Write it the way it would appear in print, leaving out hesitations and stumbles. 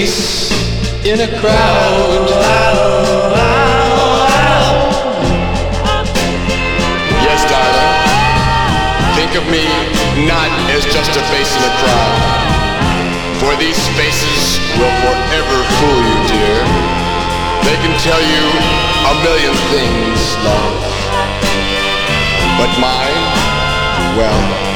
face in a crowd. Yes, darling, think of me not as just a face in a crowd, for these spaces will forever fool you, dear. They can tell you a million things, love, but mine, well,